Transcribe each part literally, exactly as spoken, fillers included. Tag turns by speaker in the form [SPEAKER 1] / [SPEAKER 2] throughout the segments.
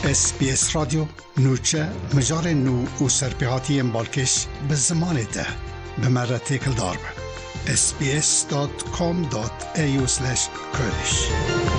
[SPEAKER 1] اس بی اس رادیو نوچه مجار نو و سرپیاتی امبالکش به زمان ده به مرة تکل دار به اس بی اس دات کام دات ای یو سلش کردیش.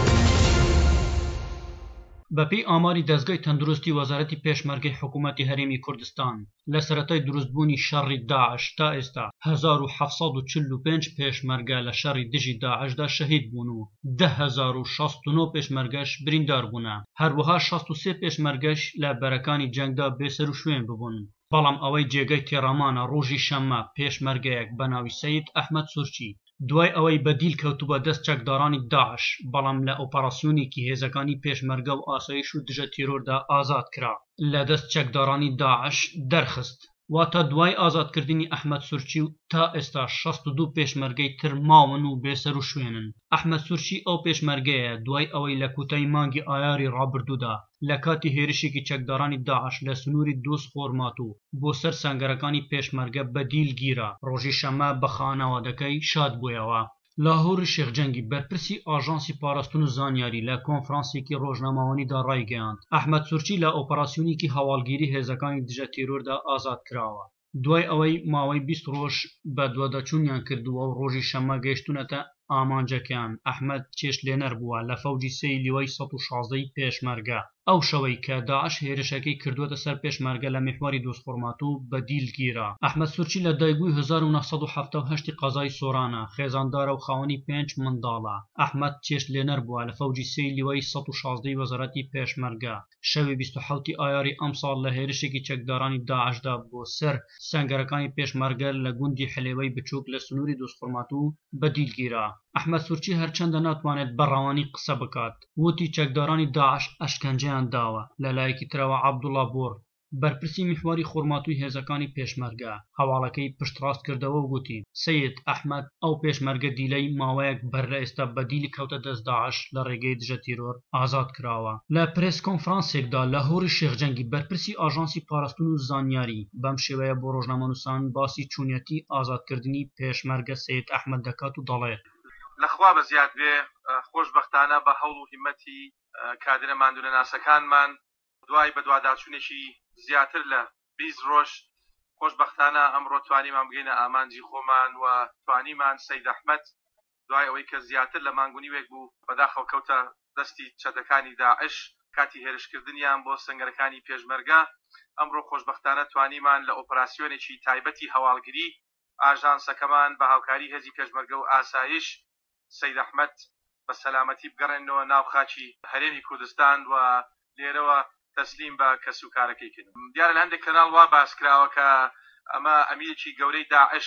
[SPEAKER 2] بەپی ئاماری دەستگای تەندروستی وەزارەتی پێشمەرگەی حکوومەتی هەرێمی کوردستان لە سەرەتای دروستبوونی شەڕی داعش تا ئێستا هەزار و حەڤسەد و چل و پێنج پێشمەرگە لە شەڕی دژی داعشدا شەهید بوون و ده هەزار و شەست و نۆ پێشمەرگەش بریندار بوونە، هەروەها شەست و سێ پێشمەرگەش لە بەرەکانی جەنگدا بێسەر و شوێن ببوون. بەڵام ئەوەی جێگەی تێڕەمانە ڕۆژی شەممە پێشمەرگەیەک بە ناوی سەید ئەحمەد سورچی دوای ئەوەی بەدیل کەوتوبە دەست چەکدارانی داعش بەڵام لە ئۆپەراسیۆنێکی هێزەکانی پێشمەرگە و ئاسایش و دژە تیرۆردا ئازاد کرا لە دەست چەکدارانی داعش دەرخست. واتە دوای ئازادکردنی ئەحمەد سورچی و تا ئێستا شەست و دوو پێشمەرگەی تر ماون و بێسەر و شوێنن. ئەحمەد سورچی ئەو پێشمەرگەیە دوای ئەوەی لە کوتای مانگی ئایاری ڕابردوودا لە کاتی هێرشێکی چەکدارانی داعش لە سنووری دۆست خۆرمات و بۆ سەر سەنگەرەکانی پێشمەرگە بەدیل گیرە. ڕۆژی شەممە بە خانەوادەکەی شاد بوویەوە. لاهور شێخجەنگی بەرپرسی ئاژانسی پاراستن و زانیاری لە کۆنفرانسێکی ڕۆژنامەوانیدا ڕایگەیاند ئەحمەد سورچی لە ئۆپەراسیۆنێکی هەواڵگیری هێزەکانی دژە تیرۆردا ئازاد کراوە دوای ئەوەی ماوەی بیست ڕۆژ بە دووەدەچوونیان کردووە و ڕۆژی شەممە گەیشتونەتە ئامانجەکەیان. ئەحمەد چێشتلێنەر بووە لە فەوجی سێی لیوەی سەد و شازدەی پێشمەرگە. ئەو شەوەی کە داعش هێرشەکەی کردووەتە سەر پێشمەرگە لە میحواری دۆست خۆرمات و بەدیل گیرە. ئەحمەد سورچی لە دایکبووی هەزار و نەڤسەد و حەڤدە و هەشتی قەزای سۆرانە، خێزاندارە و خاوەنی پێنج منداڵە. ئەحمەد چێشتلێنەر بووە لە فەوجی سێی لیوەی سەد و شازدەی وەزارەتی پێشمەرگە. شەوی بیست و حەوتی ئایاری ئەمساڵ لە هێرشێکی چەکدارانی داعشدا بۆ سەر سەنگەرەکانی پێشمەرگە لە گوندی حلێوەی بچووک لە سنووری دۆست خۆرمات و بەدیل گیرە. ئەحمەد سورچی هەرچەندە ناتوانێت بەڕەوانی قسە بکات، وتی چەکدارانی داعش ئەشکەنجەیان داوە. لەلایەکی ترەوە عەبدوڵڵا بۆر بەرپرسی میحواری خۆرماتووی هێزەکانی پێشمەرگە هەواڵەکەی پشتڕاست کردەوە و گوتی سەید ئەحمەد ئەو پێشمەرگە دیلەی ماوەیەک بەر لە ئێستا بەدیلی کەوتە دەست داعش لە ڕێگەی دژە تیرۆر ئازاد کراوە. لە پرێس کۆنفرانسێکدا لاهوری شێخجەنگی بەرپرسی ئاژانسی پاراستن و زانیاری بەم شێوەیە بۆ ڕۆژنامەنووسان باسی چوونەتی ئازادکردنی پێشمەرگە سەید ئەحمەد دەکات و دەڵێ
[SPEAKER 3] لەخوا بە زیاد بێ خۆشبەختانە بە هەوڵ و هیمەتی کادرە ماندوونە ناسەکانمان دوای بە دوواداچوونێکی زیاتر لە بیست ڕۆژ خۆشبەختانە ئەمڕۆ توانیمان بگەینە ئامانجی خۆمان و توانیمان سەید ئەحمەد دوای ئەوەی کە زیاتر لە مانگونی وێک بوو بەداخەو کەوتە دەستی چەتەکانی داعش کاتی هێرشکردنیان بۆ سەنگەرەکانی پێشمەرگە ئەمڕۆ خۆشبەختانە توانیمان لە ئۆپەراسیۆنێکی تایبەتی هەواڵگری ئاژانسەکەمان بە هاوکاری هێزی پێشمەرگە و ئاسایش سەید ئەحمەد بە سەلامەتی بگەڕێنەوە ناو خاکی هەرێمی کوردستان و لێرەوە تەسلیم بە کەسوکارەکەی کردن. دیارە لە هەندێک کەناڵ وا باس کراوە کە ئەمە ئەمیرێکی گەورەی داعش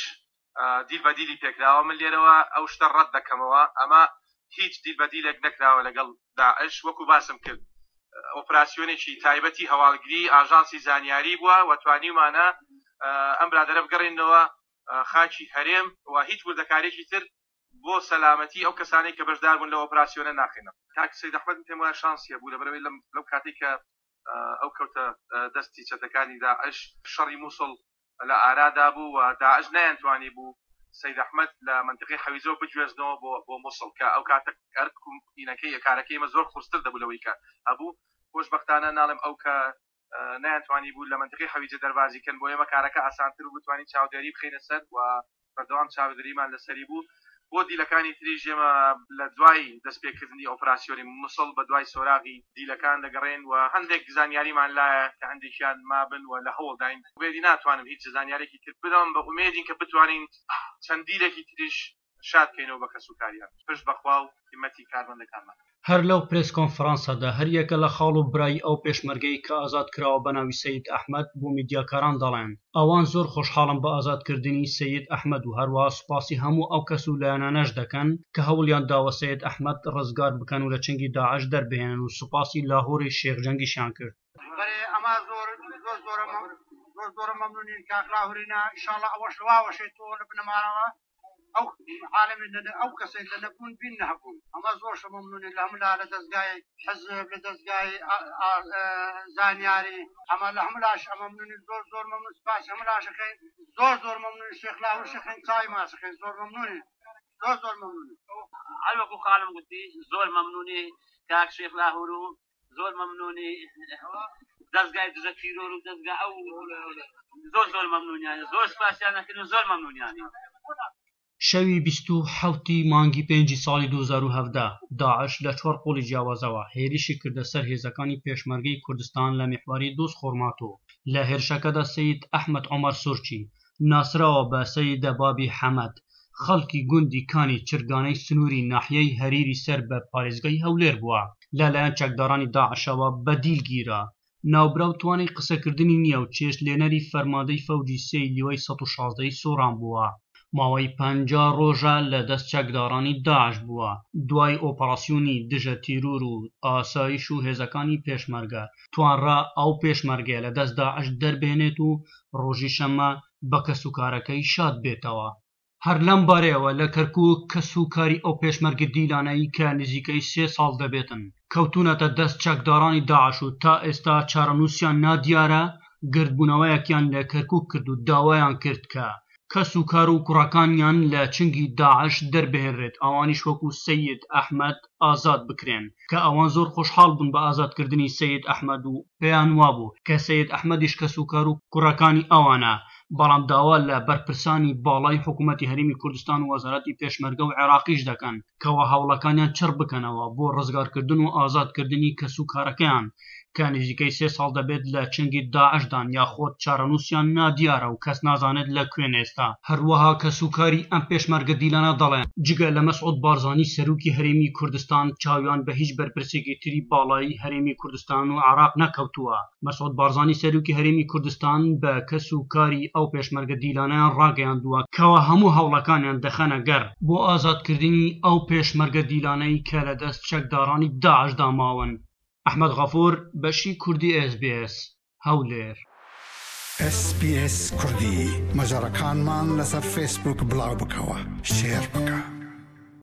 [SPEAKER 3] دیل بە دیلی پێکراوە. من لێرەوە ئەو شتە ڕەت دەکەمەوە، ئەمە هیچ دیل بە دیلێک نەکراوە لەگەڵ داعش. وەکو باسم کرد ئۆپەراسیۆنێکی تایبەتی هەواڵگری ئاژانسی زانیاری بووە و توانیمانە ئەم برادەرە بگەڕێنەوە خاکی هەرێم و هیچ وردەکارێکی تر بۆ سەلامەتی ئەو کەسانی کە بەشدار بوون لە ئۆپەراسیۆنە ناخێنە. کاک سەید ئەحمەد پێم وایە شانسیە بوو لەبەرەوەی لەو کاتێک کە ئەو کەوتە دەستی چەتەکانی داعش شەڕی مووسڵ لە ئارادا بوو و داعش نەیانتوانی بوو سەید ئەحمەد لە منتقەی حەویزەوە بگوێزنەوە بۆ بۆ مووسڵ کە ئەو کاتە ئەرکینەکەی کارەکەی مە زۆر قورستر دەبوو لەوەی کە هەبوو. خۆشبەختانە ناڵێم ئەو کە نەیانتوانی بوو لە منتقەی حەویجە دەربازیکەن بۆ ئێمە کارەکە ئاسانتر و بتوانین چاودێری بخینە سەر و بەردەوام چاودێریمان لەسەری بوو. بۆ دیلەکانی تریژ ئێمە لە دوای دەستپێکردنی ئۆپەراسیۆنی مووسڵ بە دوای سۆراغی دیلەکان دەگەڕێن و هەندێک زانیاریمان لایە کە هەندێکیان مابن و لە هەوڵداین وێدی ناتوانم هیچ زانیارێکی تر بدەم بە ئومێدین کە بتوانین چەند دیلێکی تریش شادکەینەوە بە کەسوکاریان پشت بەخوا و هیمەتی کارمەندەکانمان.
[SPEAKER 2] هەر لەو پرێس کۆنفرانسەدا هەر یەکە لە خاڵ و برای ئەو پێشمەرگەی کە ئازاد کراوە بە ناوی سەید ئەحمەد بۆ میدیاکاران دەڵێن ئەوان زۆر خۆشحاڵن بە ئازادکردنی سەید ئەحمەد و هەروەها سوپاسی هەموو ئەو کەس و لایەنانەش دەکەن کە هەوڵیان داوە سەید ئەحمەد ڕزگار بکەن و لە چنگی داعش دەربهێنن و سوپاسی لاهوری شێخجەنگیشیان کرد.
[SPEAKER 4] ئەمە زۆر زۆر زۆر زۆر مەمنونین کاک لاهورینە ئینشاڵڵا ئەوەش واوەشێت تۆ لە بنەمانەوە ئەو عالم ئەو کەسێک لە نەبوون بین نەبوون ئەمە زۆر مەمنونین لە هەملا لە دەستگای حەزب لە دەستگای زانیاری ئەمە لە هەملاش مەمنونین زۆر زۆر مەمنون سپاس هەملاشەکەین زۆر زۆر مەمنون شێخ لاهور شەخێن چای ماسەکەین زۆر مەمنونین زۆر زۆر مەمنونین
[SPEAKER 5] هەر وەکو خاڵم گوتی زۆر مەمنونی کاک شێخ لاهور و زۆر مەمنونی دەستگای دژە تیرۆر و دەستگا ئەو زۆر زۆر مەمنونیانە زۆر سپاسیانەکردن زۆر مەمنونیانی.
[SPEAKER 2] شەوی بیست و حەوتی مانگی پێنجی ساڵی دوو هەزار و هەڤدە داعش لە چوار قۆڵی جیاوازەوە هێرشی کردە سەر هێزەکانی پێشمەرگەی کوردستان لە میحواری دۆست خۆرماتۆ. لە هێرشەکەدا سەید ئەحمەد عومەر سورچی ناسراوە بە سەید بابی حەمەد خەڵکی گوندی کانی چرگانەی سنووری ناحیەی هەریری سەر بە پارێزگای هەولێر بووە لەلایەن چەکدارانی داعشەوە بەدیلگیرە. ناوبراو توانی قسەکردنی نییە و چێش لێنەری فەرمادەی فەوجی سێی لیوەی سەد و شازدەی سۆران بووە. ماوەی پەنجا ڕۆژە لە دەست چەکدارانی داعش بووە. دوای ئۆپەراسیۆنی دژە تیرور و ئاسایش و هێزەکانی پێشمەرگە توانڕا ئەو پێشمەرگە لە دەست داعش دەربێنێت و ڕۆژی شەمە بە کەسوکارەکەی شاد بێتەوە. هەر لەم بارەیەوە لە کەرکووک کەسوکاری ئەو پێشمەرگە دیلانەی کە نزیکەی سێ ساڵ دەبێتن کەوتونەتە دەست چەکدارانی داعش و تا ئێستا چارەنووسیان نادیارە گردبوونەوەیەکیان لە کەرکووک کرد و داوایان کرد کە کەسوکار و کوڕەکانیان لە چنگی داعش دەربهێنرێت ئەوانیش وەکو سەید ئەحمەد ئازاد بکرێن کە ئەوان زۆر خۆشحاڵ بوون بە ئازادکردنی سەید ئەحمەد و پێیان وابوو کە سەید ئەحمەدیش کەسوکار و کوڕەکانی ئەوانە. بەڵام داوا لە بەرپرسانی باڵای حکوومەتی هەرێمی کوردستان و وەزارەتی پێشمەرگە و عێراقیش دەکەن کەوە هەوڵەکانیان چڕ بکەنەوە بۆ ڕزگارکردن و ئازادکردنی کەسوکارەکەیان کە نزیکەی سێ ساڵ دەبێت لە چنگی داعشدان یاخۆت چارەنووسیان نادیارە و کەس نازانێت لە کوێن ئێستا. هەروەها کەسوکاری ئەم پێشمەرگە دیلانە دەڵێن جگە لە مەسعود بارزانی سەرۆکی هەرێمی کوردستان چاویان بە هیچ بەرپرسێکی تری باڵایی هەرێمی کوردستان و عێراق نەکەوتووە. مەسعود بارزانی سەرۆکی هەرێمی کوردستان بە کەسوکاری ئەو پێشمەرگە دیلانەیان ڕاگەیاندووە کەوە هەموو هەوڵەکانیان دەخەنە گەر بۆ ئازادکردنی ئەو پێشمەرگە دیلانەی کە لە دەست چەکدارانی داعشدا ماون. ئەحمەد غەفوور بەشی کوردی ئێس بی ئێس هەولێر.
[SPEAKER 1] ئێس بی ئێس کوردی مەجاڕەکانمان لەسەر فێسبووک بڵاو بکەوە شێر بکە.